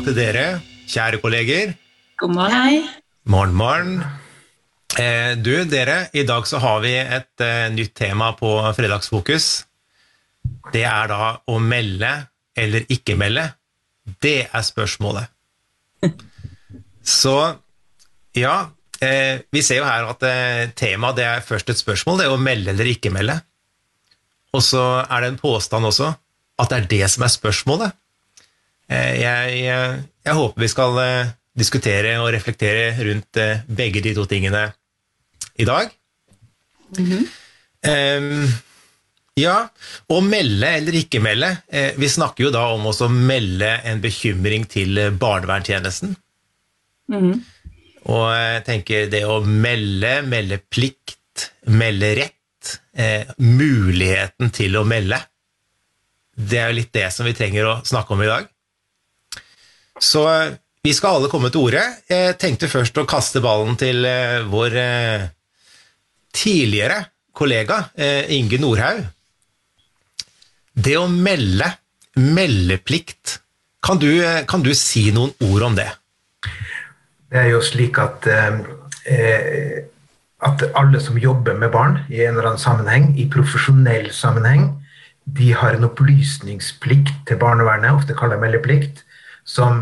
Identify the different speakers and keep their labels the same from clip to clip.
Speaker 1: til dere, kjære kolleger.
Speaker 2: God morgen. Hei.
Speaker 1: Morgen. Dere, i dag så har vi et nytt tema på Fredagsfokus. Det da å melde eller ikke melde. Det spørsmålet. Så, ja, vi ser jo her at temaet det først et spørsmål, det å melde eller ikke melde. Og så det en påstand også, at det det som spørsmålet. Jeg håper vi skal diskutere og reflektere rundt begge de to tingene i dag. Ja, å melde eller ikke melde. Vi snakker jo da om også å melde en bekymring til barnevernstjenesten. Og jeg tenker det å melde plikt, melde rett, muligheten til å melde. Det jo litt det som vi trenger å snakke om i dag. Så vi skal alle komme til ordet. Jeg tenkte først å kaste ballen til vår tidligere kollega, Inge Nordhaug. Det å melde, meldeplikt, kan du si noen ord om det?
Speaker 3: Det jo slik at alle som jobber med barn i en eller annen sammenheng, i profesjonell sammenheng, de har en opplysningsplikt til barnevernet, ofte kallet meldeplikt, som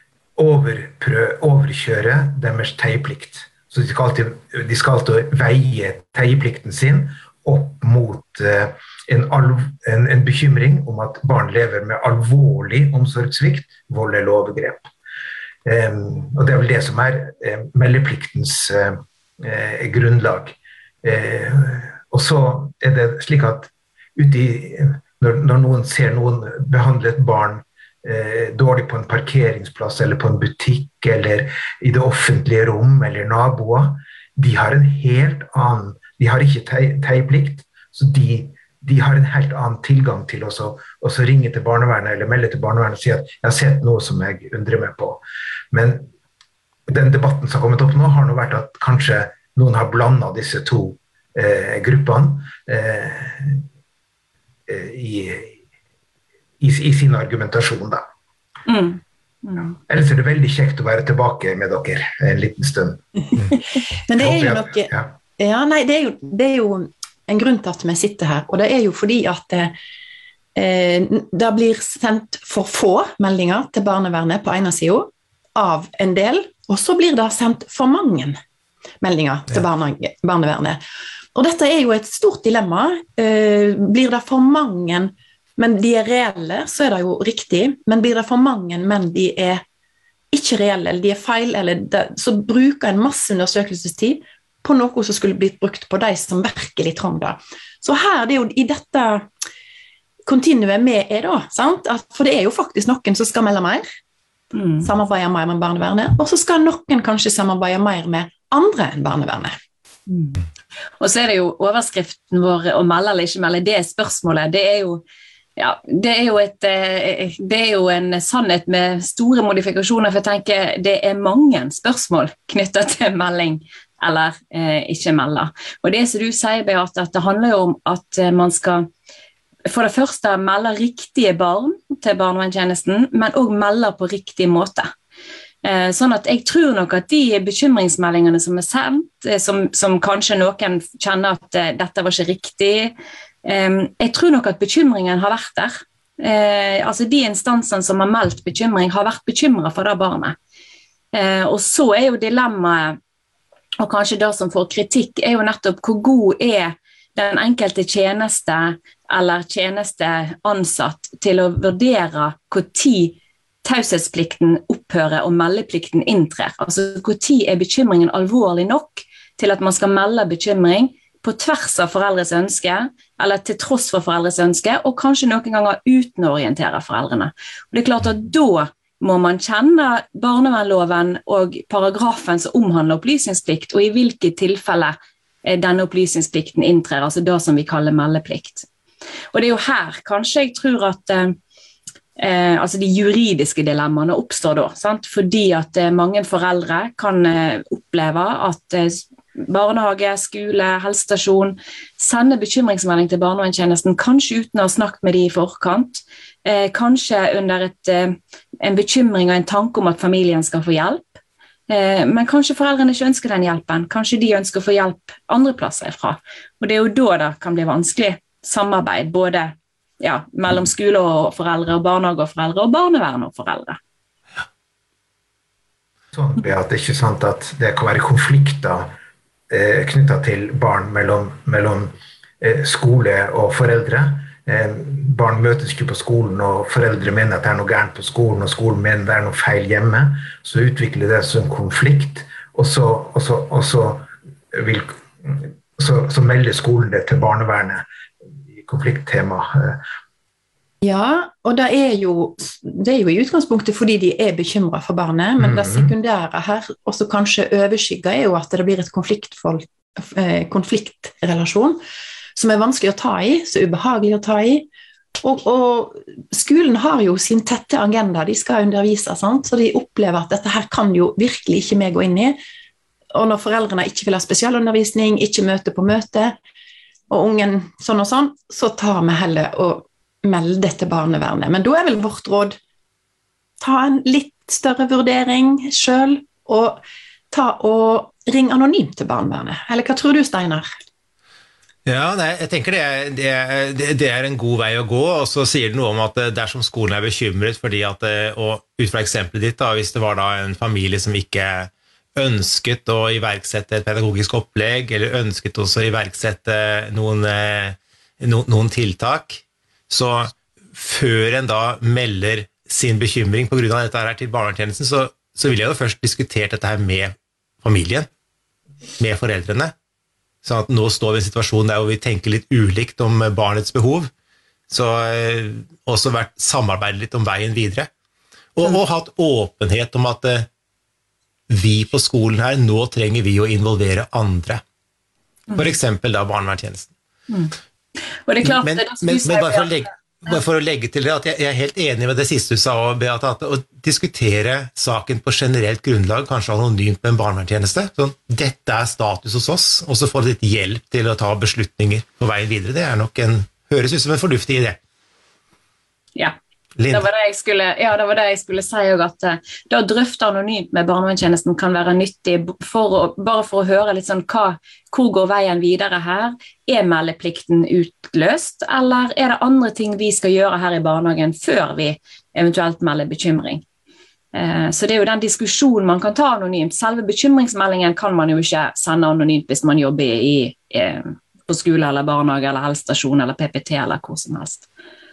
Speaker 3: overkjører deres teieplikt. Så de skal alltid veie teieplikten sin opp mot en bekymring om at barn lever med alvorlig omsorgssvikt, vold eller overgrep. Og det vel det som meldepliktens grunnlag. Og så det slik at når noen ser noen behandle et barn dårlig på en parkeringsplass eller på en butikk eller i det offentlige rom eller naboer, de har en helt annen, de har ikke teieplikt, så de har en helt annen tilgang til å ringe til barnevernet eller melde til barnevernet og si at jeg har sett noe som jeg undrer meg på. Men den debatten som har kommet opp nå har nå vært at kanskje noen har blandet disse to gruppene i sin argumentasjon da. Ellers det veldig kjekt å være tilbake med dere en liten stund.
Speaker 2: Men det jo noe det jo en grunn til at vi sitter her, og det jo fordi at det blir sendt for få meldinger til barnevernet på ene siden av en del, og så blir det sendt for mange meldinger til barnevernet. Og dette jo et stort dilemma. Blir det for mange, men de reelle, så det jo riktig, men blir det for mange, men de ikke reelle, eller de feil, så bruker en masse undersøkelsestid på noe som skulle blitt brukt på de som virkelig trenger det. Så her, det jo i dette kontinuet med da, sant? For det jo faktisk noen som skal melde mer, samarbeide mer med barnevernet, og så skal noen kanskje samarbeide mer med andre enn barnevernet.
Speaker 4: Og så det jo overskriften vår å melde eller ikke melde, det spørsmålet, det jo en sannhet med store modifikasjoner, for jeg tenker det mange spørsmål knyttet til melding eller ikke melde. Og det som du sier, Beate, at det handler jo om at man skal for det første melde riktige barn til barnevernstjenesten, men også melde på riktig måte. Sånn at jeg tror nok at de bekymringsmeldingene som sendt, som kanskje noen kjenner at dette var ikke riktig, jeg tror nok at bekymringen har vært der. Altså de instansene som har meldt bekymring har vært bekymret for det barnet. Og så jo dilemmaet, og kanskje det som får kritikk, jo nettopp hvor god den enkelte tjeneste eller tjenesteansatt til å vurdere hvor tid taushetsplikten opphører og meldeplikten inntrer. Altså hvor tid bekymringen alvorlig nok til at man skal melde bekymring på tvers av foreldres ønske, eller til tross for foreldres ønske, og kanskje noen ganger uten å orientere foreldrene. Og det klart at da må man kjenne barnevernloven og paragrafen som omhandler opplysningsplikt, og i hvilke tilfeller denne opplysningsplikten inntrer, altså det som vi kaller meldeplikt. Og det jo her kanskje jeg tror at altså de juridiske dilemmaene oppstår da, sant? Fordi at mange foreldre kan oppleve at barnehage, skole, helsestasjon, sende bekymringsmelding til barnevernstjenesten, kanskje uten å ha snakket med de i forkant, kanskje under en bekymring og en tanke om at familien skal få hjelp, men kanskje foreldrene ikke ønsker den hjelpen, kanskje de ønsker å få hjelp andre plasser ifra, og det er jo da det kan bli vanskelig samarbeid, både mellom skole og foreldre, og barnehage og foreldre, og barnevern og foreldre.
Speaker 3: Sånn at det ikke er sant at det kan være konflikter knyttet til barn mellom skole og foreldre. Barn møtes ikke på skolen, og foreldre mener at det er noe gærent på skolen, og skolen mener det er noe feil hjemme. Så utvikler det som konflikt, og så melder skolen det til barnevernet i konflikttema.
Speaker 2: Ja, og det er jo i utgangspunktet fordi de er bekymret for barnet, men det sekundære her, også kanskje overskygget, er jo at det blir et konfliktrelasjon som er vanskelig å ta i, så ubehagelig å ta i, og skolen har jo sin tette agenda, de skal undervise, sant? Så de opplever at dette her kan jo virkelig ikke meg gå inn i, og når foreldrene ikke vil ha spesialundervisning, ikke møte på møte, og ungen sånn og sånn, så tar vi heller og melde til barnevernet. Men da er vel vårt råd ta en litt større vurdering selv, og ring anonymt til barnevernet. Eller hva tror du, Steinar?
Speaker 1: Ja, jeg tenker det er en god vei å gå, og så sier det noe om at dersom skolen er bekymret fordi at, og ut fra eksempelet ditt da, hvis det var da en familie som ikke ønsket å iverksette et pedagogisk opplegg, eller ønsket også å iverksette noen tiltak, så før en da melder sin bekymring på grunn av dette her til barnevernstjenesten, så vil jeg jo først diskutere dette her med familien, med foreldrene. Sånn at nå står vi i en situasjon der vi tenker litt ulikt om barnets behov, så også samarbeidet litt om veien videre. Og hatt åpenhet om at vi på skolen her, nå trenger vi å involvere andre. For eksempel da barnevernstjenesten.
Speaker 4: Og det er klart,
Speaker 1: men bare for å legge til det, at jeg er helt enig med det siste du sa, Beate, at å diskutere saken på generelt grunnlag, kanskje anonymt med en barnevernstjeneste, sånn, dette er status hos oss, og så får du litt hjelp til å ta beslutninger på veien videre, det er nok høres ut som en fornuftig idé.
Speaker 4: Ja. Det var det jeg skulle si også, at da drøfte anonymt med barnevernstjenesten kan være nyttig bare for å høre litt sånn hvor går veien videre her, er meldeplikten utløst, eller er det andre ting vi skal gjøre her i barnehagen før vi eventuelt melder bekymring. Så det er jo den diskusjonen man kan ta anonymt. Selve bekymringsmeldingen kan man jo ikke sende anonymt hvis man jobber på skole eller barnehage eller helsestasjon eller PPT eller hvor som helst.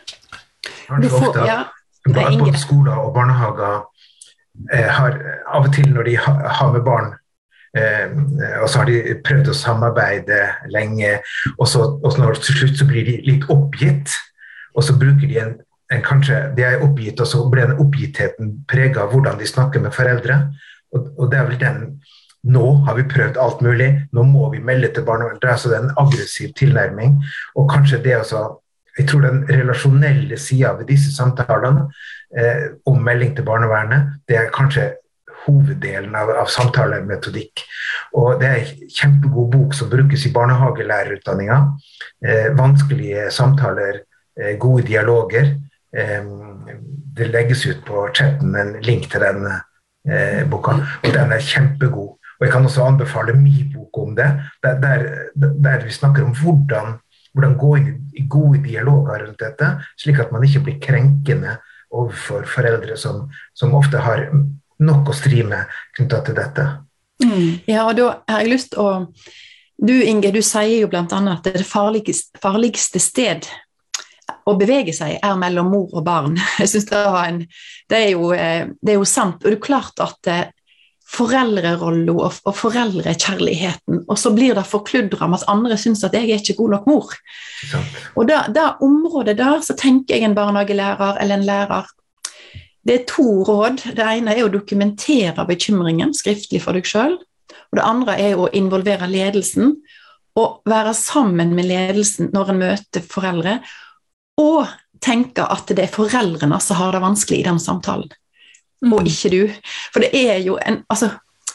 Speaker 3: Både skoler og barnehager har av og til når de har med barn, og så har de prøvd å samarbeide lenge, og så når til slutt så blir de litt oppgitt, og så bruker de kanskje, de er oppgitt, og så blir den oppgittheten preget av hvordan de snakker med foreldre, og det er vel nå har vi prøvd alt mulig, nå må vi melde til barnevernet, det er altså en aggressiv tilnærming, og kanskje det også. Jeg tror den relasjonelle siden ved disse samtalene om melding til barnevernet, det er kanskje hoveddelen av samtalemetodikk. Og det er en kjempegod bok som brukes i barnehagelærerutdanningen. Vanskelige samtaler, gode dialoger. Det legges ut på chatten en link til den boka, og den er kjempegod. Og jeg kan også anbefale min bok om det, der vi snakker om hvordan gå inn i gode dialoger rundt dette, slik at man ikke blir krenkende overfor foreldre som ofte har nok å stri med knyttet til dette.
Speaker 2: Ja, og da har jeg lyst å... Du, Inge, du sier jo blant annet at det farligste sted å bevege seg mellom mor og barn. Jeg synes det er jo sant, og det er klart at foreldrerollen og foreldrekjærligheten, og så blir det forkludret med at andre synes at jeg er ikke god nok mor. Og det området der, så tenker jeg en barnehagelærer eller en lærer, det er 2 råd. Det ene er å dokumentere bekymringen skriftlig for deg selv, og det andre er å involvere ledelsen, og være sammen med ledelsen når en møter foreldre, og tenke at det er foreldrene som har det vanskelig i den samtalen. Og ikke du. For det er jo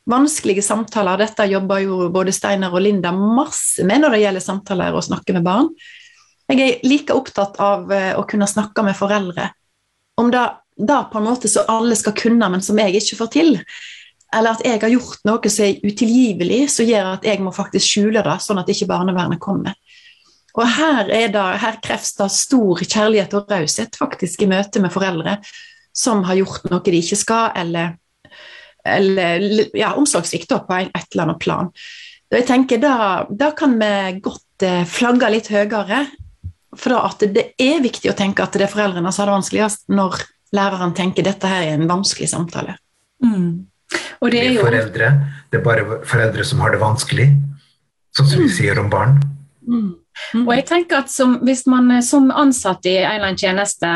Speaker 2: vanskelige samtaler, dette jobber jo både Steiner og Linda masse med når det gjelder samtaler og snakke med barn. Jeg like opptatt av å kunne snakke med foreldre, om det på en måte så alle skal kunne, men som jeg ikke får til. Eller at jeg har gjort noe som utilgivelig, som gjør at jeg må faktisk skjule det, sånn at ikke barnevernet kommer. Og her kreves det stor kjærlighet og raushet faktisk i møte med foreldre som har gjort noe de ikke skal, eller omsorgssvikt på et eller annet plan. Og jeg tenker, da kan vi godt flagge litt høyere, for at det viktig å tenke at det foreldrene som har det vanskeligst når læreren tenker dette her en vanskelig samtale.
Speaker 4: Og det jo...
Speaker 3: Det bare foreldre som har det vanskelig, sånn som vi sier om barn.
Speaker 4: Og jeg tenker at hvis man som ansatt i en eller annen tjeneste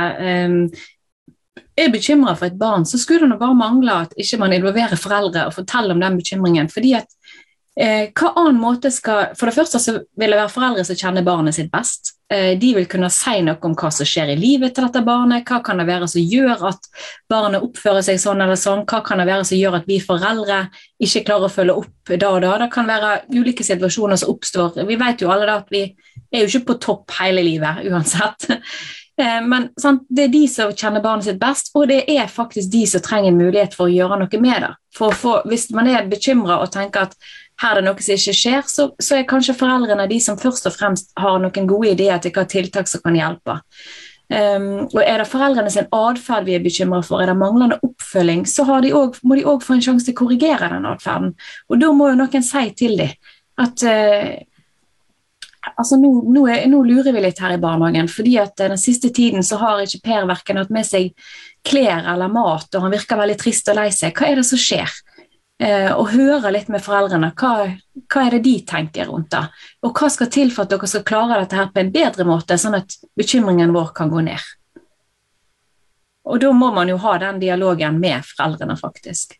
Speaker 4: bekymret for et barn, så skulle det bare mangle at ikke man involverer foreldre og forteller om den bekymringen, fordi at hva annen måte for det første så vil det være foreldre som kjenner barnet sitt best. De vil kunne si noe om hva som skjer i livet til dette barnet, hva kan det være som gjør at barnet oppfører seg sånn eller sånn, hva kan det være som gjør at vi foreldre ikke klarer å følge opp da og da. Det kan være ulike situasjoner som oppstår. Vi vet jo alle da at vi jo ikke på topp hele livet uansett. Men sant, det de som kjenner barnet sitt best, og det faktisk de som trenger en mulighet for å gjøre noe med det. Hvis man bekymret og tenker at her det noe som ikke skjer, så kanskje foreldrene de som først og fremst har noen gode ideer til hva tiltak som kan hjelpe. Og det foreldrene sin adferd vi bekymret for, det manglende oppfølging, så må de også få en sjanse til å korrigere den adferden. Og da må jo noen si til dem at altså nå lurer vi litt her i barnehagen, fordi at den siste tiden så har ikke Per hverken hatt med seg klær eller mat, og han virker veldig trist og lei seg. Hva det som skjer? Og høre litt med foreldrene, hva det de tenker rundt det, og hva skal til for at dere skal klare dette her på en bedre måte, sånn at bekymringen vår kan gå ned. Og da må man jo ha den dialogen med foreldrene faktisk.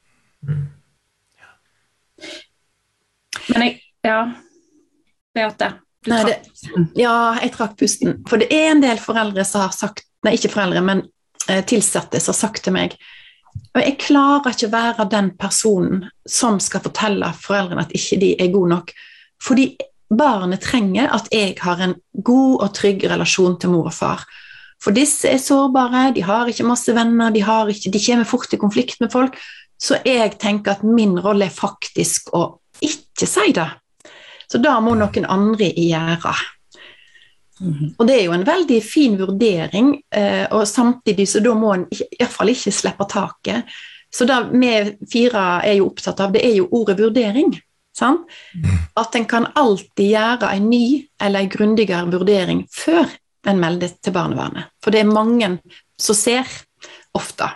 Speaker 4: Men Beate,
Speaker 2: jeg trakk pusten, for det en del foreldre som har sagt, ikke foreldre, men tilsatte som har sagt til meg, og jeg klarer ikke være den personen som skal fortelle foreldrene at ikke de gode nok, fordi barnet trenger at jeg har en god og trygg relasjon til mor og far. For disse sårbare, de har ikke masse venner, de kommer fort i konflikt med folk, så jeg tenker at min rolle faktisk å ikke si det. Så da må noen andre gjøre. Og det jo en veldig fin vurdering, og samtidig så da må en i hvert fall ikke slippe taket. Så da vi 4 jo opptatt av, det jo ordet vurdering, sant? At en kan alltid gjøre en ny eller en grundigere vurdering før en melder til barnevernet. For det mange som ser ofte.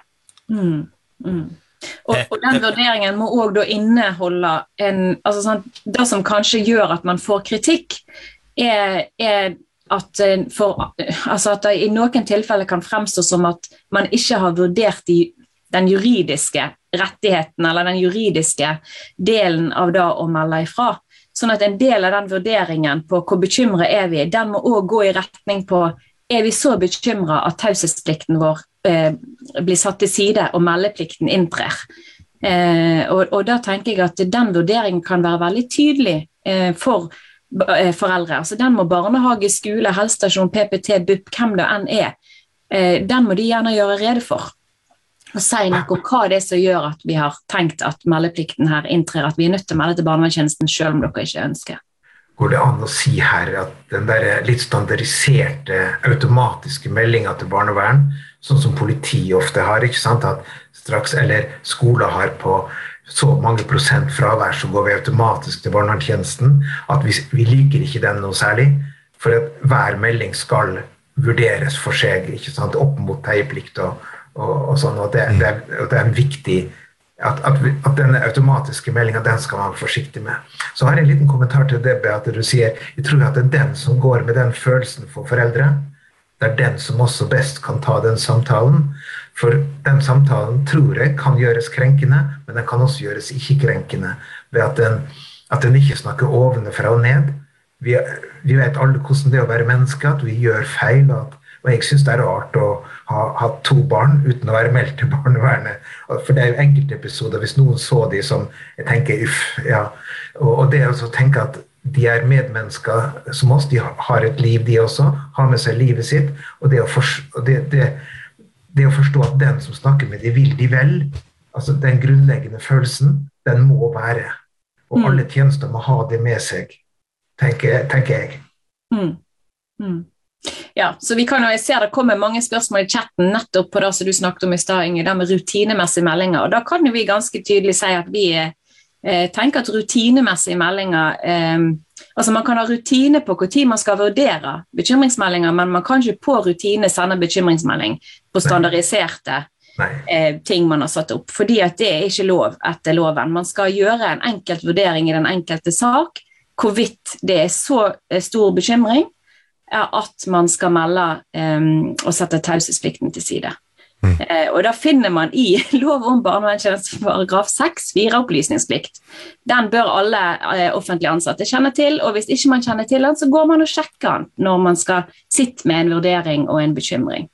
Speaker 4: Og den vurderingen må også da inneholde det som kanskje gjør at man får kritikk, at det i noen tilfeller kan fremstå som at man ikke har vurdert den juridiske rettigheten eller den juridiske delen av det å melde ifra. Sånn at en del av den vurderingen på hvor bekymret vi, den må også gå i retning på vi så bekymret at taushetsplikten vår blir satt til side og meldeplikten inntrer. Og da tenker jeg at den vurderingen kan være veldig tydelig for foreldre. Altså den må barnehage, skole, helsestasjon, PPT, BUP, hvem det enn den må de gjerne gjøre rede for. Og si noe om hva det som gjør at vi har tenkt at meldeplikten her inntrer, at vi nødt til å melde til barnevernstjenesten selv om dere ikke ønsker.
Speaker 3: Går det an å si her at den der litt standardiserte automatiske meldingen til barnevern, sånn som politi ofte har, ikke sant, at straks, eller skoler har på så mange prosent fravær, så går vi automatisk til barnevernstjenesten, at vi liker ikke den noe særlig, for at hver melding skal vurderes for seg, ikke sant, opp mot teieplikt og sånn, og det en viktig, at denne automatiske meldingen, den skal man være forsiktig med. Så har jeg en liten kommentar til det, Beate, du sier, jeg tror at det den som går med den følelsen for foreldre, det den som også best kan ta den samtalen, for den samtalen tror jeg kan gjøres krenkende, men den kan også gjøres ikke krenkende, ved at den ikke snakker ovenfra og ned. Vi vet alle hvordan det å være menneske, at vi gjør feil, at Og jeg synes det rart å ha 2 barn uten å være meldt til barnevernet. For det jo enkeltepisoder, hvis noen så de som jeg tenker, ja. Og det å tenke at de medmennesker som oss, de har et liv de også, har med seg livet sitt, og det å forstå at den som snakker med de vil de vel, altså den grunnleggende følelsen, den må være. Og alle tjenester må ha det med seg, tenker jeg.
Speaker 4: Ja, så vi kan jo se det kommer mange spørsmål i chatten nettopp på det som du snakket om i sted, Inge, det med rutinemessige meldinger, og da kan vi ganske tydelig si at vi tenker at rutinemessige meldinger, altså man kan ha rutine på hvor tid man skal vurdere bekymringsmeldinger, men man kan ikke på rutine sende bekymringsmelding på standardiserte ting man har satt opp, fordi at det ikke lov etter loven. Man skal gjøre en enkelt vurdering i den enkelte sak, hvorvidt det så stor bekymring at man skal melde og sette taushetsplikten til side. Og da finner man i lov om barnevernstjeneste paragraf 6, 4 opplysningsplikt. Den bør alle offentlige ansatte kjenne til, og hvis ikke man kjenner til den, så går man og sjekker den når man skal sitte med en vurdering og en bekymring.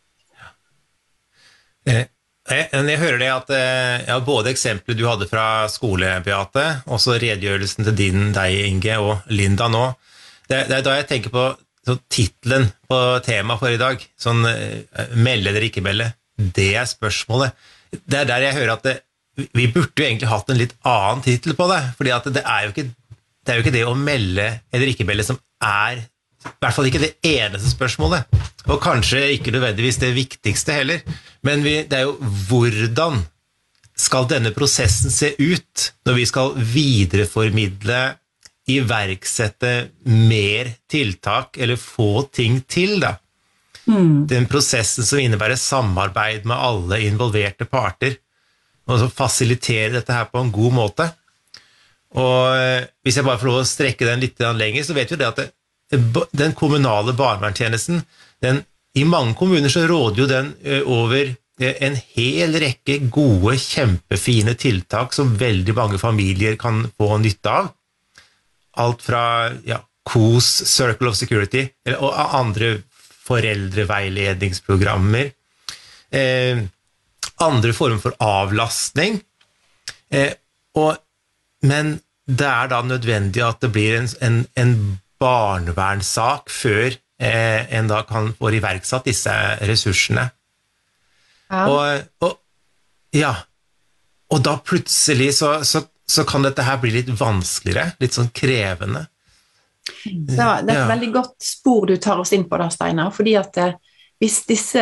Speaker 1: Jeg hører det at både eksempelet du hadde fra skole, Beate, og så redegjørelsen til deg, Inge, og Linda nå. Det da jeg tenker på titlen på temaet for i dag, sånn melde eller ikke melde, det spørsmålet. Det der jeg hører at vi burde jo egentlig hatt en litt annen titel på det, fordi at det jo ikke det å melde eller ikke melde som i hvert fall ikke det eneste spørsmålet, og kanskje ikke nødvendigvis det viktigste heller, men det jo hvordan skal denne prosessen se ut når vi skal videreformidle, iverksette mer tiltak eller få ting til da. Den prosessen som innebærer samarbeid med alle involverte parter, og så fasilitere dette her på en god måte. Og hvis jeg bare får lov å strekke den litt lenger, så vet vi det at den kommunale barnevernstjenesten, i mange kommuner så råder jo den over en hel rekke gode, kjempefine tiltak som veldig mange familier kan få nytte av. Alt fra KOS, Circle of Security, og andre foreldreveiledningsprogrammer, andre former for avlastning, men det da nødvendig at det blir en barnevernssak før en da kan få iverksatt disse ressursene. Og da plutselig så kan dette her bli litt vanskeligere, litt sånn krevende.
Speaker 2: Det et veldig godt spor du tar oss inn på da, Steinar, fordi at hvis disse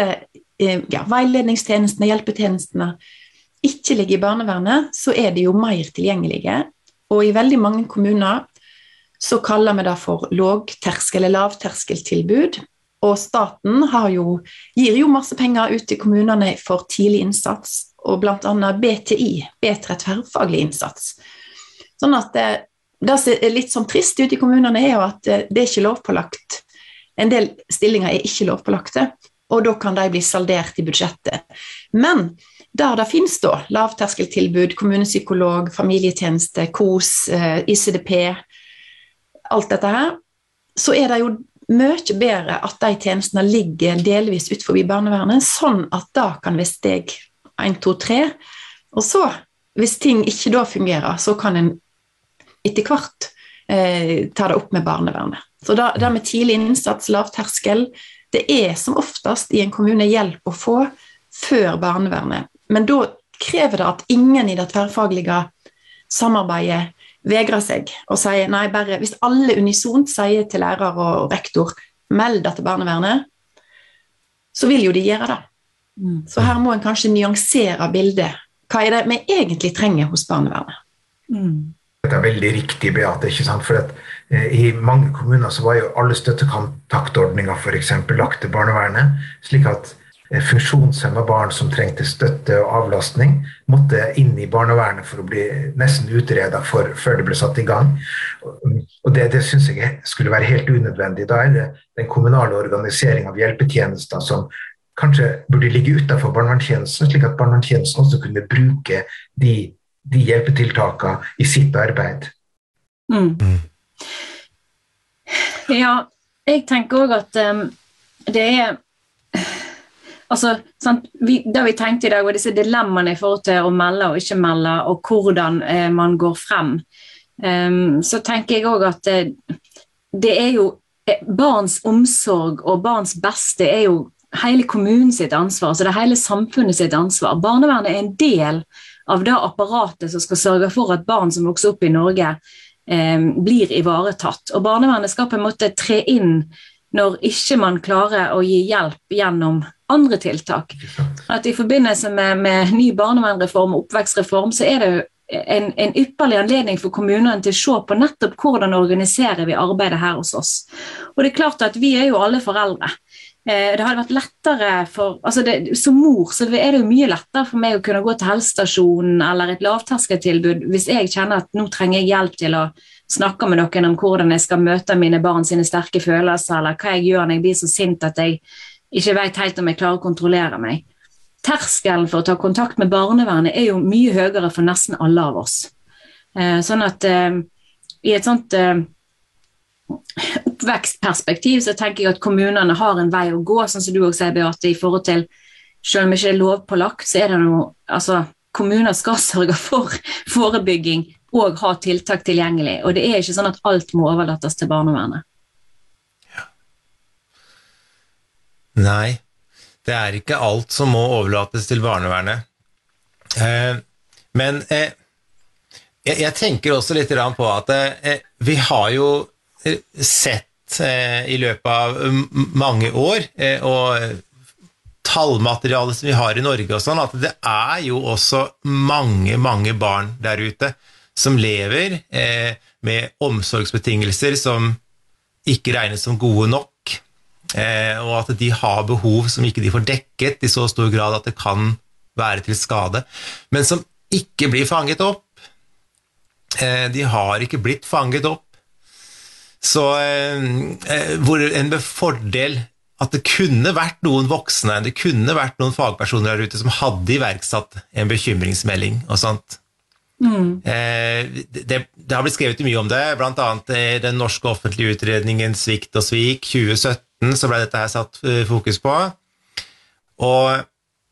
Speaker 2: veiledningstjenestene, hjelpetjenestene ikke ligger i barnevernet, så de jo mer tilgjengelige, og i veldig mange kommuner så kaller vi det for lågterskel eller lavterskeltilbud, og staten gir jo masse penger ut til kommunene for tidlig innsats, og blant annet BTI, bedre tverrfaglig innsats. Sånn at det som litt sånn trist ute i kommunene jo at det ikke lovpålagt. En del stillinger ikke lovpålagte, og da kan de bli saldert i budsjettet. Men der det finnes da lavterskeltilbud, kommunepsykolog, familietjeneste, KOS, ICDP, alt dette her, så det jo mye bedre at de tjenestene ligger delvis ut forbi barnevernet, sånn at da kan vi steg 1, 2, 3, og så, hvis ting ikke da fungerer, så kan en etter hvert ta det opp med barnevernet. Så det med tidlig innsats, lavterskel, det som oftest i en kommune hjelp å få før barnevernet. Men da krever det at ingen i det tverrfaglige samarbeidet vegrer seg og sier, nei, bare hvis alle unisont sier til lærer og rektor, meld det til barnevernet, så vil jo de gjøre det. Så her må en kanskje nyansere bildet. Hva det vi egentlig trenger hos barnevernet?
Speaker 3: Det veldig riktig, Beate, ikke sant? For at i mange kommuner så var jo alle støttekontaktordninger for eksempel lagt til barnevernet, slik at funksjonshemmede barn som trengte støtte og avlastning måtte inn i barnevernet for å bli nesten utredet før det ble satt i gang. Og det synes jeg skulle være helt unødvendig. Da det den kommunale organiseringen av hjelpetjenester som kanskje burde ligge utenfor barnevernstjenesten, slik at barnevernstjenesten også kunne bruke de hjelpetiltakene i sitt arbeid.
Speaker 4: Ja, jeg tenker også at det altså, sant, det vi tenkte I dag var disse dilemmaene I forhold til å melde og ikke melde, og hvordan man går frem. Så tenker jeg også at det jo barns omsorg og barns beste jo hele kommunen sitt ansvar, så det hele samfunnet sitt ansvar. Barnevernet en del av det apparatet som skal sørge for at barn som vokser opp I Norge blir ivaretatt. Og barnevernet skal på en måte tre inn når ikke man klarer å gi hjelp gjennom andre tiltak. At I forbindelse med ny barnevernreform og oppvekstreform så det en ypperlig anledning for kommunene til å se på nettopp hvordan organiserer vi arbeidet her hos oss. Og det klart at vi jo alle foreldre. Det hadde vært lettere som mor så det jo mye lettere for meg å kunne gå til helsestasjonen eller et lavterskeltilbud hvis jeg kjenner at nå trenger jeg hjelp til å snakke med noen om hvordan jeg skal møte mine barn sine sterke følelser, eller hva jeg gjør når jeg blir så sint at jeg ikke vet helt om jeg klarer å kontrollere meg. Terskelen for å ta kontakt med barnevernet jo mye høyere for nesten alle av oss. Sånn at I et sånt oppvekstperspektiv så tenker jeg at kommunene har en vei å gå, sånn som du også sier, Beate, I forhold til, selv om ikke det lovpålagt, så det noe, altså, kommuner skal sørge for forebygging og ha tiltak tilgjengelig, og det ikke sånn at alt må overlates til barnevernet.
Speaker 1: Ja. Nei, det ikke alt som må overlates til barnevernet. Men jeg tenker også litt på at vi har jo sett I løpet av mange år, og tallmaterialet som vi har I Norge og sånn, at det jo også mange, mange barn der ute som lever med omsorgsbetingelser som ikke regnes som gode nok, og at de har behov som ikke de får dekket I så stor grad at det kan være til skade, men som ikke blir fanget opp. De har ikke blitt fanget opp. Så hvor en fordel at det kunne vært noen voksne, det kunne vært noen fagpersoner der ute som hadde iverksatt en bekymringsmelding og sånt. Det har blitt skrevet mye om det, blant annet den norske offentlige utredningen Svikt og svik 2017, så ble dette her satt fokus på. Og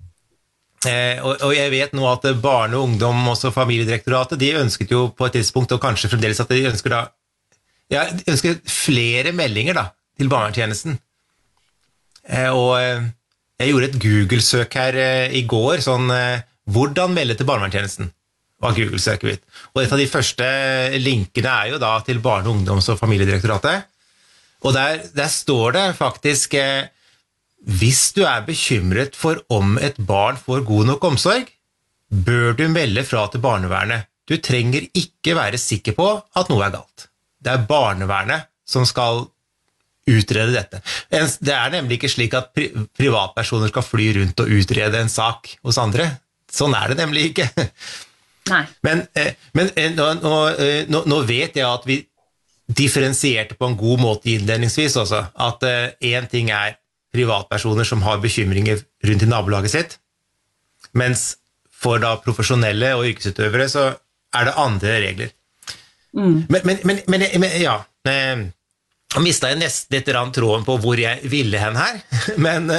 Speaker 1: jeg vet nå at Barne- og ungdom, også Familiedirektoratet, de ønsket jo på et tidspunkt, og kanskje fremdeles at de ønsker da, de ønsker flere meldinger da, til barnevernstjenesten. Og jeg gjorde et Google-søk her I går, sånn, hvordan melde til barnevernstjenesten? Var Google-søket mitt. Og et av de første linkene jo da til Barne-, ungdoms- og Familiedirektoratet. Og der står det faktisk, hvis du bekymret for om et barn får god nok omsorg, bør du melde fra til barnevernet. Du trenger ikke være sikker på at noe galt. Det barnevernet som skal utrede dette. Det nemlig ikke slik at privatpersoner skal fly rundt og utrede en sak hos andre. Sånn det nemlig ikke.
Speaker 4: Nei.
Speaker 1: Men nå vet jeg at vi differensierte på en god måte innledningsvis også, at en ting privatpersoner som har bekymringer rundt I nabolaget sitt, mens for da profesjonelle og yrkesutøvere så det andre regler. Men ja, jeg mistet nesten litt tråden på hvor jeg ville hen her, men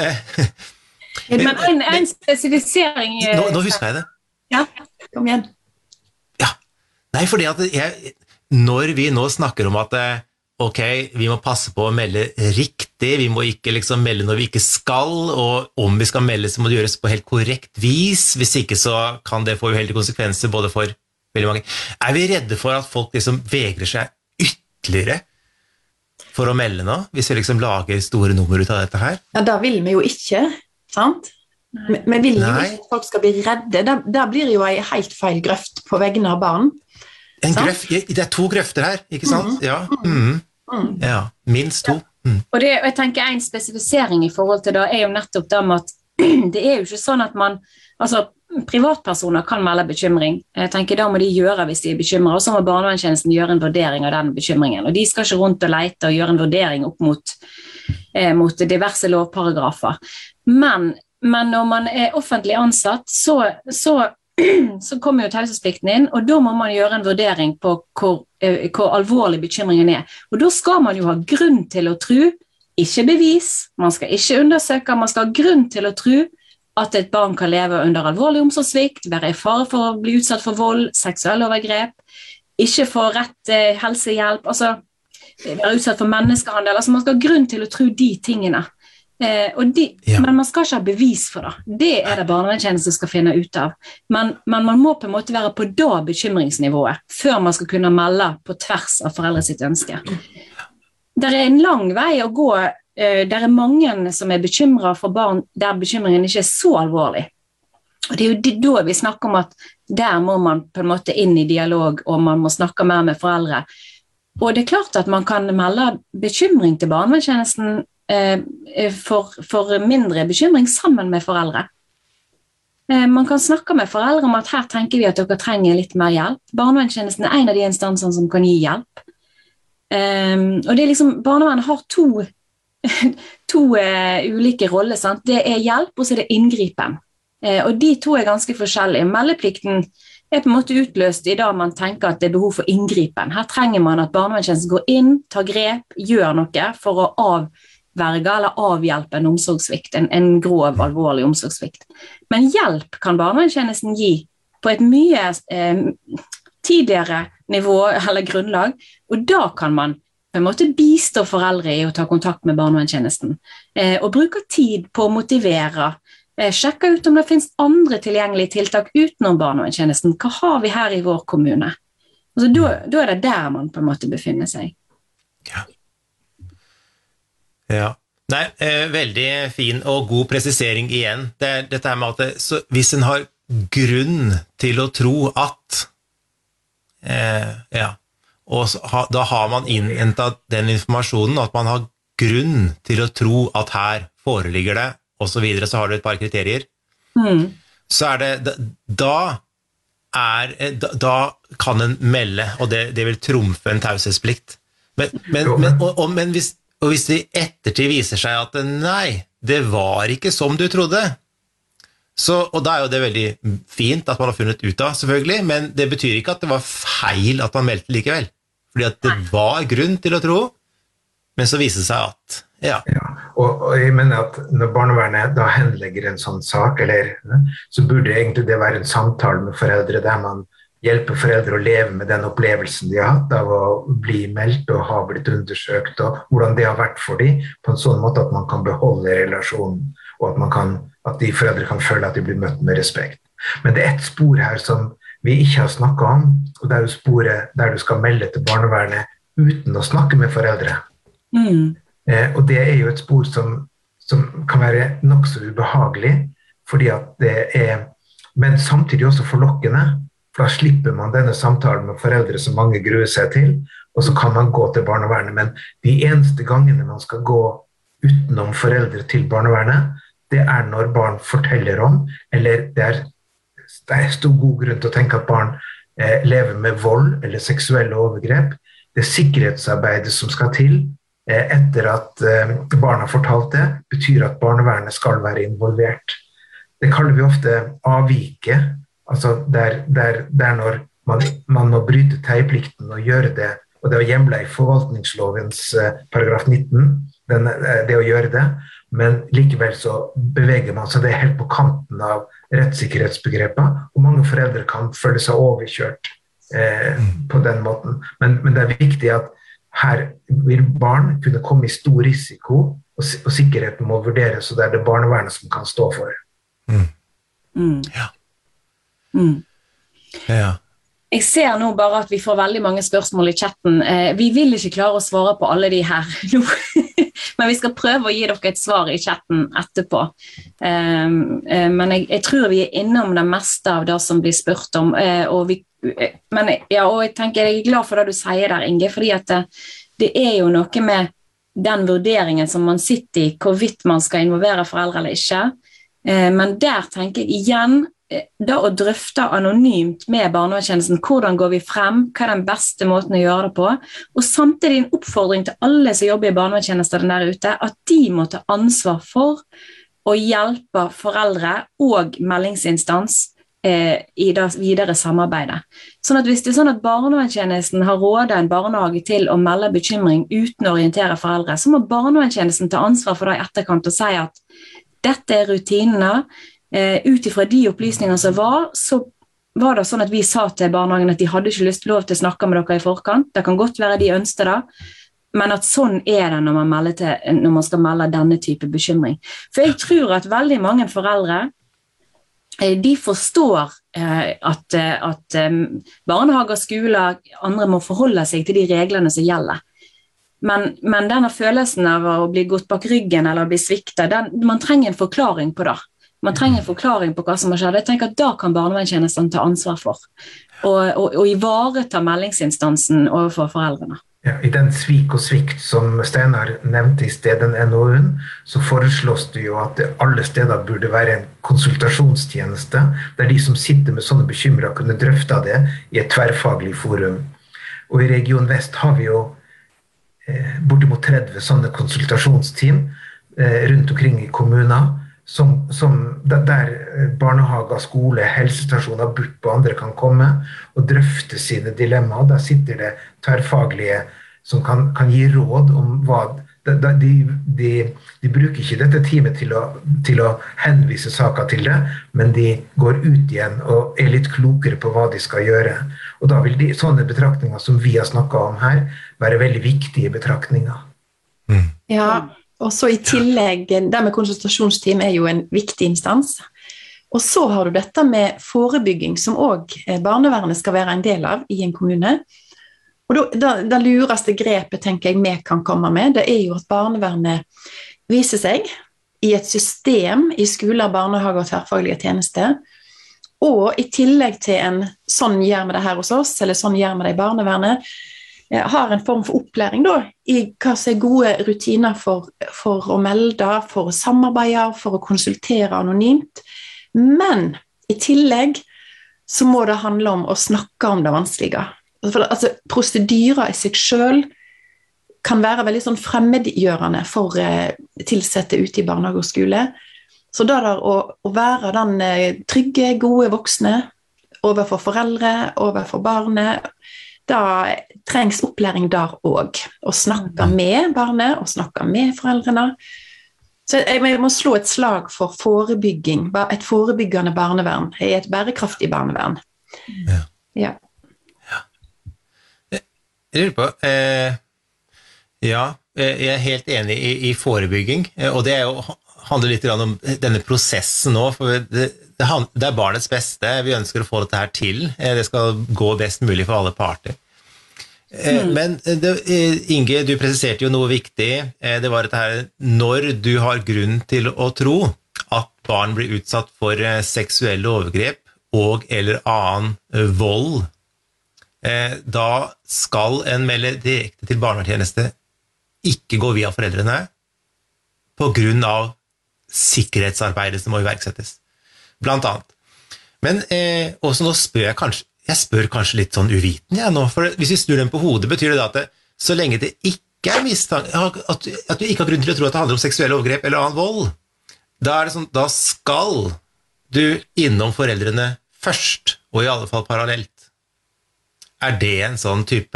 Speaker 4: en spesifisering
Speaker 1: nå husker jeg det.
Speaker 4: Ja, kom igjen.
Speaker 1: Ja, nei, fordi at når vi nå snakker om at ok, vi må passe på å melde riktig, vi må ikke liksom melde når vi ikke skal, og om vi skal melde så må det gjøres på helt korrekt vis, hvis ikke så kan det få uheldige konsekvenser både for veldig mange. Vi redde for at folk liksom vegrer seg ytterligere for å melde nå, hvis vi liksom lager store nummer ut av dette her?
Speaker 2: Ja, da vil vi jo ikke, sant? Men vil jo ikke at folk skal bli redde. Der blir jo en helt feil grøft på vegne av barn.
Speaker 1: En grøft, det 2 grøfter her, ikke sant? Ja, ja, minst 2.
Speaker 4: Og jeg tenker en spesifisering I forhold til det jo nettopp det med at det jo ikke sånn at man, altså privatpersoner kan melde bekymring. Jeg tenker da må de gjøre hvis de bekymret, og så må barnevernstjenesten gjøre en vurdering av den bekymringen. Og de skal ikke rundt og lete og gjøre en vurdering opp mot diverse lovparagrafer. Men når man offentlig ansatt, så kommer jo taushetsplikten inn, og da må man gjøre en vurdering på hvor alvorlig bekymringen Og da skal man jo ha grunn til å tro ikke bevis, man skal ikke undersøke, man skal ha grunn til å tro at et barn kan leve under alvorlig omsorgssvikt, være i fare for å bli utsatt for vold, seksuelle overgrep, ikke få rett helsehjelp, altså være utsatt for menneskehandel, altså man skal ha grunn til å tro de tingene. Men man skal ikke ha bevis for det. Det det barnevernstjenesten skal finne ut av. Men man må på en måte være på da bekymringsnivået, før man skal kunne melde på tvers av foreldre sitt ønske. Det en lang vei å gå. Det mange som bekymret for barn der bekymringen ikke så alvorlig. Og det jo da vi snakker om at der må man på en måte inn i dialog, og man må snakke mer med foreldre. Og det klart at man kan melde bekymring til barnevernstjenesten for mindre bekymring sammen med foreldre. Man kan snakke med foreldre om at her tenker vi at dere trenger litt mer hjelp. Barnevernstjenesten en av de instansene som kan gi hjelp. Og det liksom, barnevernet har to ulike roller, sant? Det hjelp, og så det inngripen. Og de to ganske forskjellige. Meldeplikten på en måte utløst i dag man tenker at det behov for inngripen. Her trenger man at barnevernstjenesten går inn, tar grep, gjør noe for å avverge eller avhjelpe en omsorgssvikt, en grov, alvorlig omsorgssvikt. Men hjelp kan barnevernstjenesten gi på et mye tidligere nivå eller grunnlag, og da kan man på en måte bistå foreldre i å ta kontakt med barnevernstjenesten, og bruke tid på å motivere, sjekke ut om det finnes andre tilgjengelige tiltak utenom barnevernstjenesten. Hva har vi her i vår kommune? Altså, da det der man på en måte befinner seg.
Speaker 1: Ja. Nei, veldig fin og god presisering igjen. Dette her med at hvis en har grunn til å tro at og da har man innhentet den informasjonen, at man har grunn til å tro at her foreligger det, og så videre, så har du et par kriterier. Så det, da kan en melde, og det vil trumfe en taushetsplikt. Men hvis det i ettertid viser seg at nei, det var ikke som du trodde, og da jo det veldig fint at man har funnet ut av, selvfølgelig, men det betyr ikke at det var feil at man meldte likevel. Fordi at det var grunn til å tro, men så viser det seg at
Speaker 3: og jeg mener at når barnevernet da henlegger en sånn sak, så burde egentlig det være en samtale med foreldre der man hjelper foreldre å leve med den opplevelsen de har hatt av å bli meldt og ha blitt undersøkt, og hvordan det har vært for dem, på en sånn måte at man kan beholde relasjonen, og at de foreldre kan føle at de blir møtt med respekt. Men det et spor her som vi ikke har snakket om, og det jo sporet der du skal melde til barnevernet uten å snakke med foreldre. Og det jo et spor som kan være nok så ubehagelig, fordi at det men samtidig også forlokkende, for da slipper man denne samtalen med foreldre som mange gruer seg til, og så kan man gå til barnevernet. Men de eneste gangene man skal gå utenom foreldre til barnevernet, det når barn forteller om, eller det stor god grunn til å tenke at barn lever med vold eller seksuelle overgrep. Det sikkerhetsarbeidet som skal til etter at barna har fortalt det, betyr at barnevernet skal være involvert. Det kaller vi ofte avvike, altså der når man må bryte teieplikten og gjøre det, og det hjemlet i forvaltningslovens paragraf 19, det å gjøre det, men likevel så beveger man seg det helt på kanten av rettssikkerhetsbegrepet, og mange foreldre kan føle seg overkjørt på den måten. Men det viktig at her vil barn kunne komme i stor risiko, og sikkerheten må vurderes, og det det barnevernet som kan stå for.
Speaker 4: Jeg ser nå bare at vi får veldig mange spørsmål i chatten. Vi vil ikke klare å svare på alle de her nå, men vi skal prøve å gi dere et svar i chatten etterpå. Men jeg tror vi innom det meste av det som blir spurt om, og jeg tenker jeg glad for det du sier der, Inge, fordi at det jo noe med den vurderingen som man sitter i, hvorvidt man skal involvere foreldre eller ikke, men der tenker jeg igjen, da å drøfte anonymt med barnevernstjenesten, hvordan går vi frem, hva den beste måten å gjøre det på, og samtidig en oppfordring til alle som jobber i barnevernstjenesten der ute, at de må ta ansvar for å hjelpe foreldre og meldingsinstans i det videre samarbeidet. Sånn at hvis det sånn at barnevernstjenesten har rådet en barnehage til å melde bekymring uten å orientere foreldre, så må barnevernstjenesten ta ansvar for det i etterkant og si at dette rutinene, ut ifra de opplysningene som så var det sånn at vi sa til barnehagen at de hadde ikke lov til å snakke med dere i forkant. Det kan godt være de ønsker det, men at sånn det når man skal melde denne type bekymring. For jeg tror at veldig mange foreldre, de forstår at barnehager, skoler, andre må forholde seg til de reglene som gjelder. Men denne følelsen av å bli gått bak ryggen eller bli sviktet, man trenger en forklaring på det. Man trenger en forklaring på hva som har skjedd. Jeg tenker at da kan barnevernstjenesten ta ansvar for og ivareta meldingsinstansen overfor foreldrene.
Speaker 3: Ja, I den svik og svikt som Steinar nevnte i stedet NOU-en, så foreslås det jo at alle steder burde være en konsultasjonstjeneste, der de som sitter med sånne bekymringer kunne drøfte det i et tverrfaglig forum. Og i Region Vest har vi jo bortimot 30 sånne konsultasjonsteam rundt omkring i kommuner, der barnehager, skole, helsestasjoner, BUP og andre kan komme og drøfte sine dilemmaer. Der sitter det tverrfaglige som kan gi råd om hva de bruker ikke dette teamet til å henvise saker til det, men de går ut igjen og litt klokere på hva de skal gjøre. Og da vil sånne betraktninger som vi har snakket om her være veldig viktige betraktninger.
Speaker 2: Ja, og så i tillegg, det med konsultasjonsteam jo en viktig instans. Og så har du dette med forebygging, som også barnevernet skal være en del av i en kommune. Og det lureste grepet, tenker jeg, vi kan komme med, det jo at barnevernet viser seg i et system i skoler, barnehager og tverrfaglige tjenester, og i tillegg til en sånn gjør vi det her hos oss, eller sånn gjør vi det i barnevernet, har en form for opplæring da, i hva som gode rutiner for å melde, for å samarbeide, for å konsultere anonymt. Men i tillegg så må det handle om å snakke om det vanskelige. Altså, prosedyrer i seg selv kan være veldig sånn fremmedgjørende for tilsatte ute i barnehage og skole. Så da der å være den trygge, gode voksne overfor foreldre, overfor barnet, da trengs opplæring der også. Å snakke med barnet, og snakke med foreldrene. Så jeg må slå et slag for forebygging, et forebyggende barnevern, et bærekraftig barnevern. Ja.
Speaker 1: Jeg lurer på, jeg helt enig i forebygging, og det handler litt om denne prosessen nå, for det barnets beste, vi ønsker å få dette her til, det skal gå best mulig for alle parter. Men Inge, du presiserte jo noe viktig, det var dette her, når du har grunn til å tro at barn blir utsatt for seksuelle overgrep og eller annen vold, da skal en melde direkte til barnevernstjeneste ikke gå via foreldrene på grunn av sikkerhetsarbeidet som må iverksettes, blant annet. Men også nå spør jeg spør kanskje litt sånn uviten nå, for hvis vi snur den på hodet, betyr det da at så lenge det ikke mistanke, at du ikke har grunn til å tro at det handler om seksuelle overgrep eller annen vold, da det sånn, da skal du innom foreldrene først, og i alle fall parallelt. Det en sånn type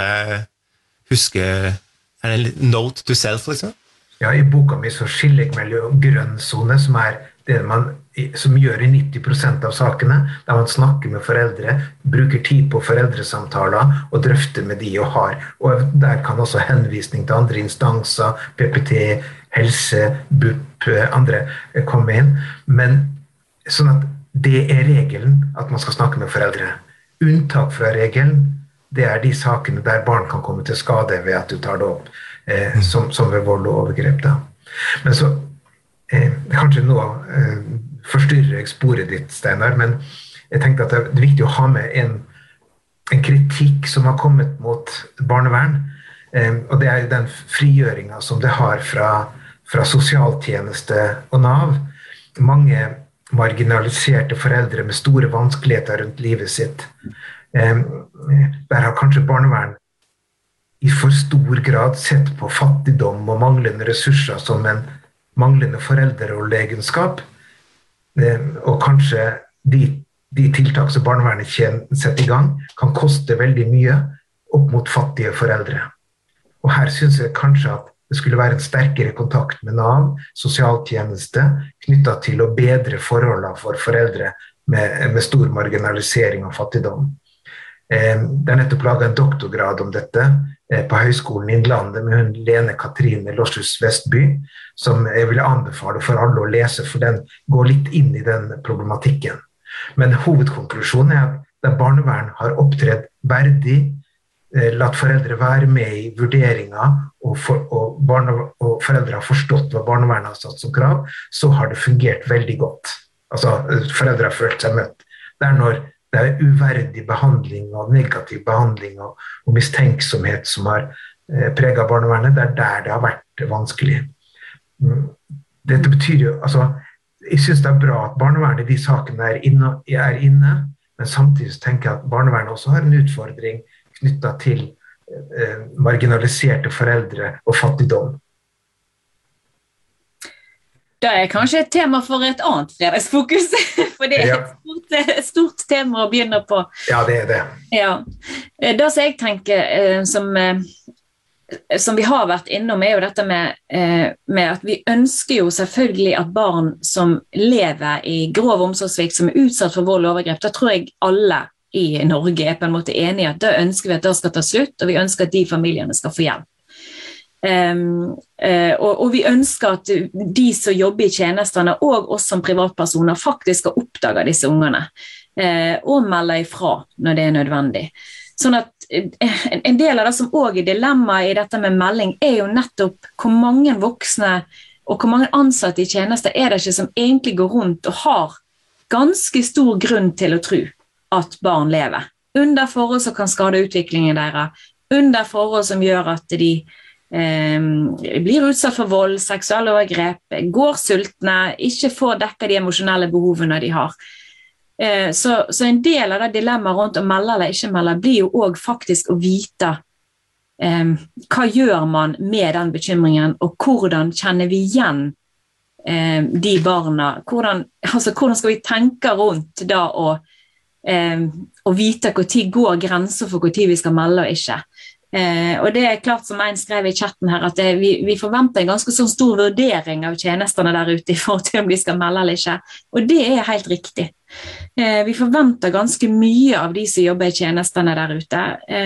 Speaker 1: det en note to self, liksom?
Speaker 3: Ja, i boka mi så skiller jeg mellom grønnsone, som det som gjør i 90% av sakene, der man snakker med foreldre, bruker tid på foreldresamtaler og drøfter med de og der kan også henvisning til andre instanser, PPT, helse, BUP, andre komme inn. Men sånn at det regelen at man skal snakke med foreldre. Unntak fra regelen, det de sakene der barn kan komme til skade ved at du tar det opp som ved vold og overgrep. Da. Men så kanskje nå forstyrrer jeg sporet ditt, Steinar, men jeg tenkte at det viktig å ha med en kritikk som har kommet mot barnevern, og det jo den frigjøringen som det har fra sosialtjeneste og NAV. Mange marginaliserte foreldre med store vanskeligheter rundt livet sitt. Der har kanskje barnevern i for stor grad sett på fattigdom og manglende ressurser som en manglende foreldrerolle-egenskap, og kanskje de de tiltak som barnevernet setter i gang, kan koste veldig mye opp mot fattige foreldre. Og her synes jeg kanskje at det skulle være en sterkere kontakt med Nav, sosialtjeneste, knyttet til å bedre forholdene for foreldre med stor marginalisering og fattigdom. Det nettopp laget en doktorgrad om dette på Høgskolen Innlandet med hun Lene Katrine Lossius Vestby, som jeg vil anbefale for alle å lese, for den går litt inn i den problematikken. Men hovedkonklusjonen at der barnevern har opptredd verdig, latt foreldre være med i vurderinger, og foreldre har forstått hva barnevernet har satt som krav, så har det fungert veldig godt. Altså, foreldre har følt seg møtt. Det når det uverdig behandling og negativ behandling og mistenksomhet som har preget barnevernet, det der det har vært vanskelig. Dette betyr jo, altså, jeg synes det bra at barnevernet i de sakene er inne, men samtidig tenker jeg at barnevernet også har en utfordring knyttet til marginaliserte foreldre og fattigdom.
Speaker 4: Det kanskje et tema for et annet fredagsfokus, for det et stort tema å begynne på.
Speaker 3: Ja, det det.
Speaker 4: Ja. Det som jeg tenker, som vi har vært innom, jo dette med at vi ønsker jo selvfølgelig at barn som lever i grov omsorgssvikt, som utsatt for vold og overgrep, da tror jeg alle i Norge på en måte enige at da ønsker vi at det skal ta slutt, og vi ønsker at de familiene skal få hjelp. Og vi ønsker at de som jobber i tjenestene og oss som privatpersoner faktisk skal oppdage disse ungene og melde ifra når det nødvendig. Sånn at en del av det som også er dilemma i dette med melding jo nettopp hvor mange voksne og hvor mange ansatte i tjenester det ikke som egentlig går rundt og har ganske stor grunn til å tro at barn lever under forhold som kan skade utviklingen deres, under forhold som gjør at de blir utsatt for vold, seksuelle overgrep, går sultne, ikke får dekket de emosjonelle behovene de har. Så en del av det dilemmaet rundt å melde eller ikke melde blir jo også faktisk å vite hva gjør man med den bekymringen, og hvordan kjenner vi igjen de barna, hvordan skal vi tenke rundt da og vite hvor tid går grenser for hvor tid vi skal melde og ikke. Og det klart som en skrev i chatten her at vi forventer en ganske sånn stor vurdering av tjenestene der ute i forhold til om de skal melde eller ikke, og det helt riktig. Vi forventer ganske mye av de som jobber i tjenestene der ute.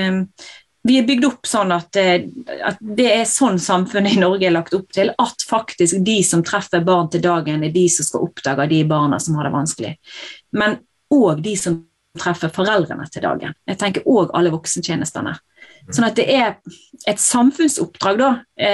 Speaker 4: Vi bygd opp sånn at det sånn samfunnet i Norge lagt opp til, at faktisk de som treffer barn til dagen de som skal oppdage de barna som har det vanskelig. Men også de som treffer foreldrene til dagen. Jeg tenker også alle voksentjenestene. Sånn at det et samfunnsoppdrag da,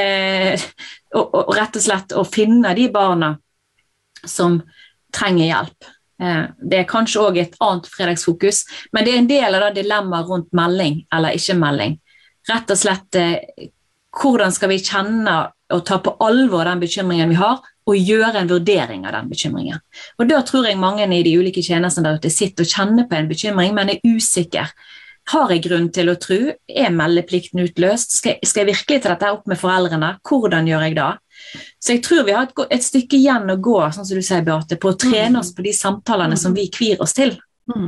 Speaker 4: og rett og slett å finne de barna som trenger hjelp. Det kanskje også et annet fredagsfokus, men det en del av det dilemmaet rundt melding eller ikke melding. Rett og slett, hvordan skal vi kjenne og ta på alvor den bekymringen vi har, og gjøre en vurdering av den bekymringen. Og da tror jeg mange i de ulike tjenestene der ute sitter og kjenner på en bekymring, men usikker. Har jeg grunn til å tro? Meldeplikten utløst? Skal jeg virkelig ta dette opp med foreldrene? Hvordan gjør jeg det? Så jeg tror vi har et stykke igjen å gå, sånn som du sier, Beate, på å trene oss på de samtalene som vi kvir oss til.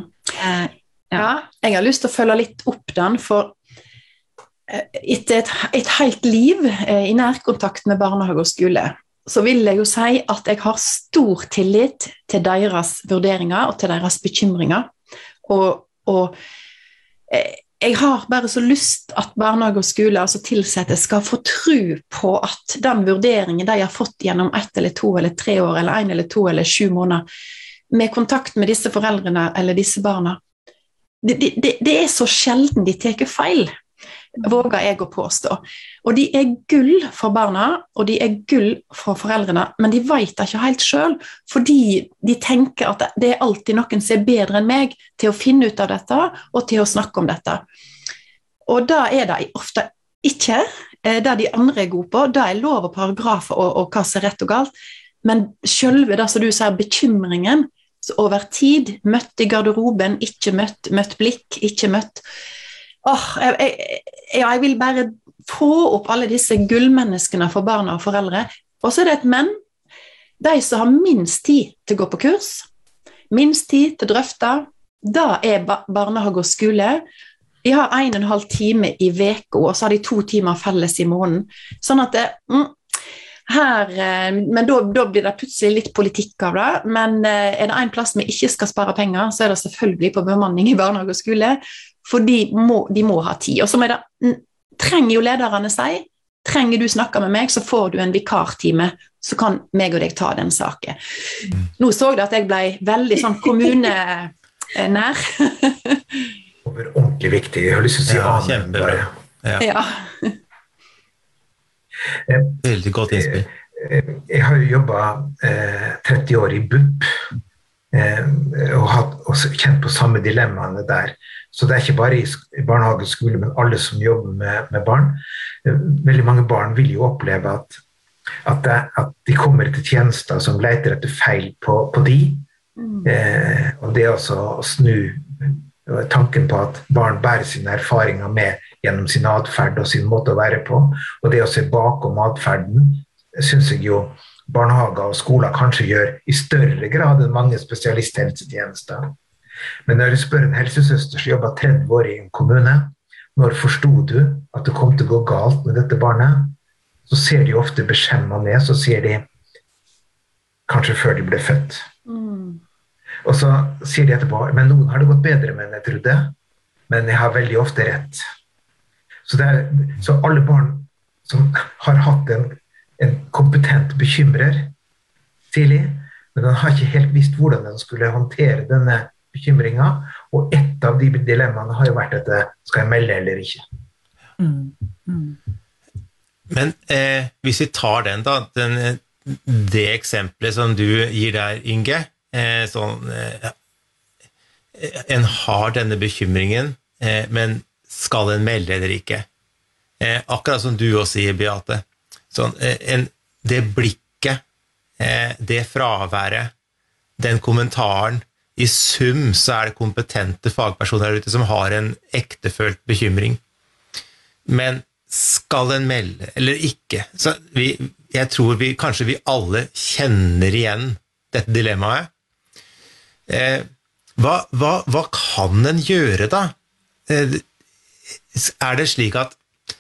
Speaker 2: Ja, jeg har lyst til å følge litt opp den, for etter et helt liv i nærkontakt med barnehage og skole, så vil jeg jo si at jeg har stor tillit til deres vurderinger og til deres bekymringer. Og jeg har bare så lyst at barnehage og skole, altså tilsatte, skal få tro på at den vurderingen de har fått gjennom 1 eller 2 eller 3 år, eller 1 eller 2 eller 7 måneder, med kontakt med disse foreldrene eller disse barna, det så sjelden de teker feil, våger jeg å påstå. Og de gull for barna, og de gull for foreldrene, men de vet det ikke helt selv, fordi de tenker at det alltid noen som bedre enn meg til å finne ut av dette, og til å snakke om dette. Og da det ofte ikke det de andre gode på, det lov og paragrafer og hva som rett og galt, men selve det som du sier, bekymringen, så over tid, møtt i garderoben, ikke møtt blikk, ikke møtt. Jeg vil bare få opp alle disse gullmenneskene for barna og foreldre, og så det et menn, de som har minst tid til å gå på kurs, minst tid til drøfta, da barnehage og skole. De har 1,5 time i veka, og så har de 2 timer felles i måneden. Sånn at men da blir det plutselig litt politikk av det, men det en plass vi ikke skal spare penger, så det selvfølgelig på bemanning i barnehage og skole, for de må ha tid. Og så trenger jo lederne si, trenger du snakke med meg, så får du en vikartime, så kan meg og deg ta den saken. Nå så jeg at jeg ble veldig sånn kommunenær.
Speaker 3: Det var ordentlig viktig, jeg har lyst til å si
Speaker 1: kjempebra.
Speaker 2: Ja.
Speaker 1: Veldig godt innspill.
Speaker 3: Jeg har jo jobbet 30 år i BUP og kjent på samme dilemmaene der. Så det ikke bare i barnehage og skole, men alle som jobber med barn. Veldig mange barn vil jo oppleve at de kommer til tjenester som leter etter feil på de. Og det altså å snu tanken på at barn bærer sine erfaringer med gjennom sin adferd og sin måte å være på, og det å se bakom adferden, synes jeg jo barnehager og skoler kanskje gjør i større grad enn mange spesialisthelsetjenester. Men når jeg spør en helsesøster som jobber 30 år i en kommune, når forstod du at det kom til å gå galt med dette barnet, så ser de ofte beskjemmet ned, så sier de kanskje før de ble født. Og så sier de etterpå, men noen har det gått bedre med enn jeg trodde, men jeg har veldig ofte rett. Så alle barn som har hatt en kompetent bekymrer tidlig, men de har ikke helt visst hvordan de skulle håndtere denne bekymringen, og et av de dilemmaene har jo vært dette, skal jeg melde eller ikke?
Speaker 1: Men hvis vi tar den da, det eksempelet som du gir der, Inge, en har denne bekymringen, men skal en melde eller ikke? Akkurat som du også sier, Beate, det blikket, det fraværet, den kommentaren, i sum så det kompetente fagpersoner der ute som har en ektefølt bekymring. Men skal en melde eller ikke? Så jeg tror kanskje vi alle kjenner igjen dette dilemmaet. Hva kan en gjøre da? Det slik at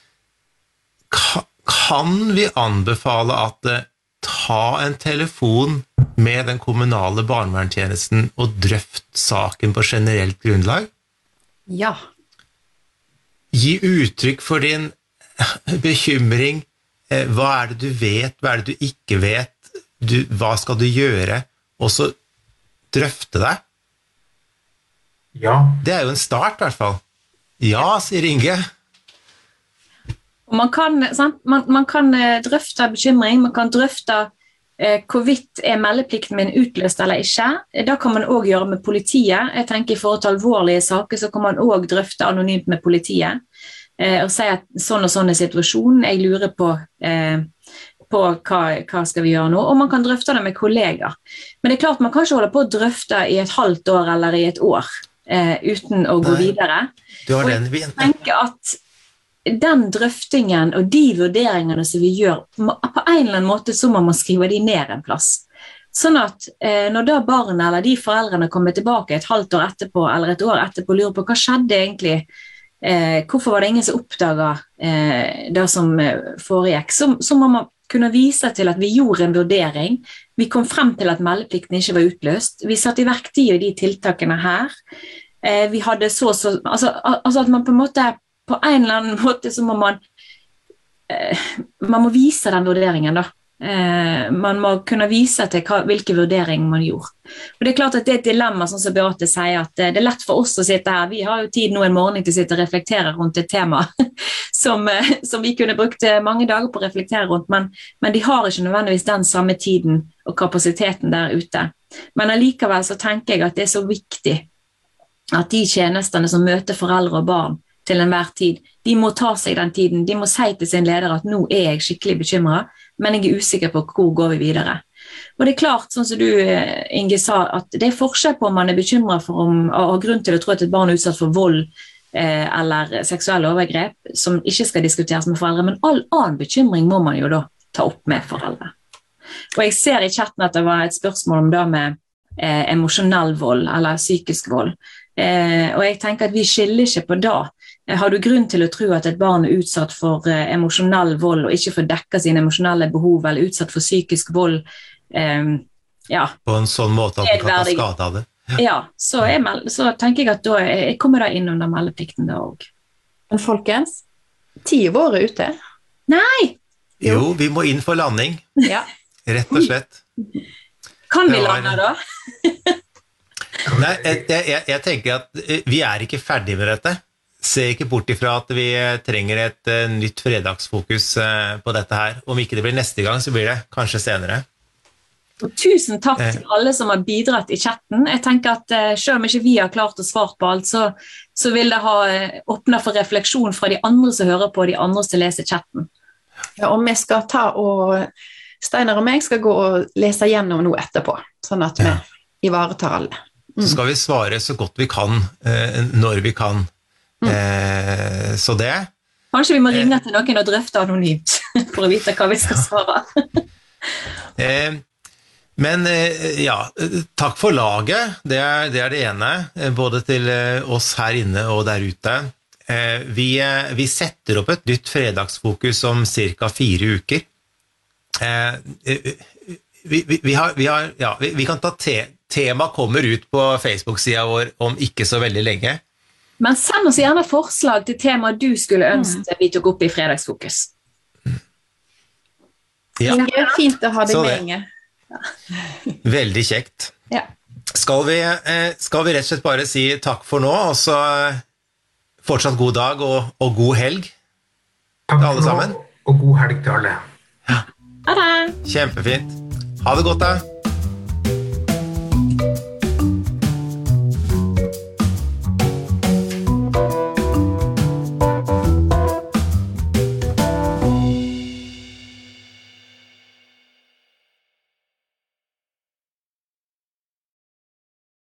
Speaker 1: kan vi anbefale at ta en telefon med den kommunale barnevernstjenesten og drøft saken på generelt grunnlag?
Speaker 2: Ja.
Speaker 1: Gi uttrykk for din bekymring. Hva det du vet, hva det du ikke vet? Hva skal du gjøre? Og så drøfte det.
Speaker 3: Ja.
Speaker 1: Det jo en start i hvert fall. Ja, sier Inge.
Speaker 4: Man kan drøfte bekymring, man kan drøfte hvorvidt meldeplikten min utløst eller ikke. Da kan man også gjøre med politiet. Jeg tenker i forhold til alvorlige saker, så kan man også drøfte anonymt med politiet, og si at sånn og sånn situasjonen, jeg lurer på hva skal vi gjøre nå, og man kan drøfte det med kollegaer. Men det klart, man kan ikke holde på å drøfte i et halvt år eller i et år, uten å gå videre.
Speaker 1: Og
Speaker 4: jeg tenker at den drøftingen og de vurderingene som vi gjør, på en eller annen måte så må man skrive de ned en plass. Sånn at når da barna eller de foreldrene kommer tilbake et halvt år etterpå, eller et år etterpå, lurer på hva skjedde egentlig, hvorfor var det ingen som oppdaget det som foregikk, så må man kunne vise til at vi gjorde en vurdering, vi kom frem til at meldeplikten ikke var utløst, vi satte i verk de og de tiltakene her, vi hadde altså at man på en måte, på en eller annen måte så må man må vise den vurderingen da. Man må kunne vise til hvilke vurderinger man gjorde. Og det klart at det et dilemma, sånn som Beate sier, at det lett for oss å sitte her, vi har jo tid nå en morgen til å sitte og reflektere rundt et tema som vi kunne brukt mange dager på å reflektere rundt, men de har ikke nødvendigvis den samme tiden og kapasiteten der ute. Men allikevel så tenker jeg at det så viktig at de tjenestene som møter foreldre og barn til enhver tid, de må ta seg den tiden, de må si til sin leder at nå jeg skikkelig bekymret, men jeg usikker på hvor går vi videre. Og det klart, sånn som du, Inge, sa, at det forskjell på om man bekymret for og har grunn til å tro at et barn utsatt for vold eller seksuelle overgrep, som ikke skal diskuteres med foreldre, men all annen bekymring må man jo da ta opp med foreldre. Og jeg ser i chatten at det var et spørsmål om det med emosjonell vold eller psykisk vold. Og jeg tenker at vi skiller ikke på det. Har du grunn til å tro at et barn er utsatt for emosjonell vold og ikke får dekket sine emosjonelle behov eller utsatt for psykisk vold,
Speaker 1: på en sånn måte at du kan ta skade av det?
Speaker 4: Ja, så tenker jeg at da kommer det inn under meldeplikten da også.
Speaker 2: Men folkens, 10 år er ute.
Speaker 4: Nei!
Speaker 1: Jo, vi må inn for landing.
Speaker 2: Ja.
Speaker 1: Rett og slett.
Speaker 4: Kan vi lande da?
Speaker 1: Nei, jeg tenker at vi er ikke ferdig med dette. Se ikke bort ifra at vi trenger et nytt fredagsfokus på dette her. Om ikke det blir neste gang, så blir det kanskje senere.
Speaker 4: Og tusen takk til alle som har bidratt i chatten. Jeg tenker at selv om ikke vi har klart å svare på alt, så vil det ha åpnet for refleksjon fra de andre som hører på, de andre som leser chatten.
Speaker 2: Ja, og vi skal Steinar og meg skal gå og lese gjennom noe etterpå, sånn at vi ivaretar alle.
Speaker 1: Så skal vi svare så godt vi kan, når vi kan. Så det
Speaker 4: Kanskje vi må ringe til noen og drøfte anonymt for å vite hva vi skal svare.
Speaker 1: Men takk for laget, det er det ene, både til oss her inne og der ute. Vi setter opp et nytt fredagsfokus om cirka 4 uker. Vi kan ta tema kommer ut på Facebook-siden vår om ikke så veldig lenge.
Speaker 4: Men send oss gjerne forslag til tema du skulle ønske vi tok opp i fredagsfokus.
Speaker 2: Ja. Det er fint å ha deg med, Inge.
Speaker 1: Veldig kjekt.
Speaker 4: Ja.
Speaker 1: Skal vi rett og slett bare si takk for nå, og så fortsatt god dag og god helg til alle sammen.
Speaker 3: Og god helg til alle.
Speaker 1: Ja.
Speaker 4: Ha det!
Speaker 1: Kjempefint. Ha det godt da.